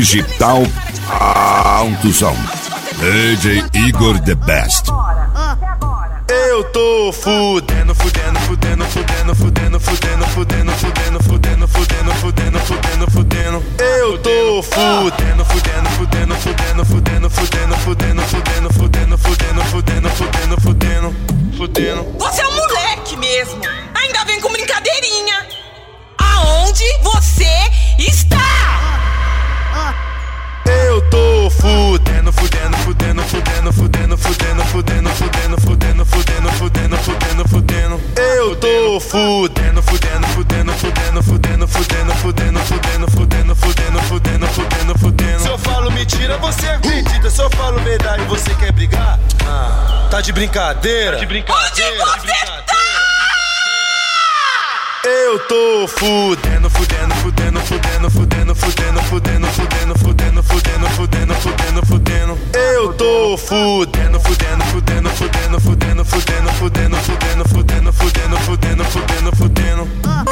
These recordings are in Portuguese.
Digital Autosom. DJ Igor The Best. Eu tô fudendo, fudendo, fudendo, fudendo, fudendo, fudendo, fudendo, fudendo, fudendo, fudendo, fudendo, fudendo, fudendo. Eu tô fudendo, fudendo, fudendo, fudendo, fudendo, fudendo, fudendo, fudendo, fudendo, fudendo, fudendo, fudendo, fudendo, fudendo. Você é um moleque mesmo. Ainda vem com brincadeirinha. Aonde você está? Eu tô fudendo, fudendo, fudendo, fudendo, fudendo, fudendo, fudendo, fudendo, fudendo, fudendo, fudendo, fudendo, fudendo. Eu tô fudendo, fudendo, fudendo, fudendo, fudendo, fudendo, fudendo, fudendo, fudendo, fudendo, fudendo, fudendo, fudendo. Se eu falo mentira, você acredita. Se eu falo verdade, você quer brigar? Tá de brincadeira? Tá de brincadeira? Onde você tá? Eu tô fudendo, fudendo, fudendo, fudendo, fudendo, fudendo, fudendo, fudendo, fudendo, fudendo, fudendo, fudendo, fudendo. Eu tô fudendo, fudendo, fudendo, fudendo, fudendo, fudendo, fudendo, fudendo, fudendo, fudendo, fudendo, fudendo, fudendo.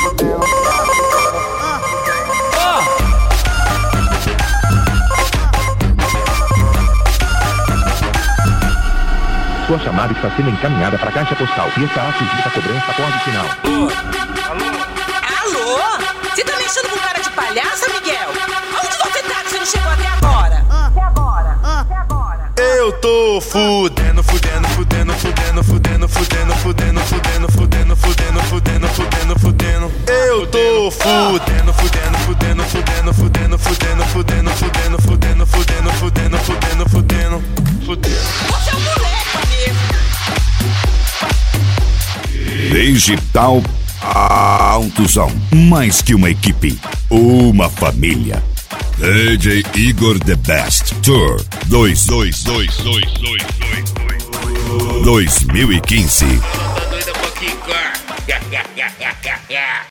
Sua chamada está sendo encaminhada para a caixa postal e estará sujeita a cobrança após o sinal. Alô? Você tá mexendo com cara de palhaça, Miguel? Onde você tá que você não chegou até agora? Eu tô fudendo, fudendo, fudendo, fudendo, fudendo, fudendo, fudendo, fudendo, fudendo, fudendo, fudendo, fudendo, fudendo. Eu tô fudendo, fudendo, fudendo, fudendo, fudendo, fudendo, fudendo, fudendo, fudendo, fudendo, fudendo, fudendo, fudendo, fudendo. Você é um moleque mesmo. Digital Autosom. Mais que uma equipe, uma família. DJ Igor The Best Tour 2015.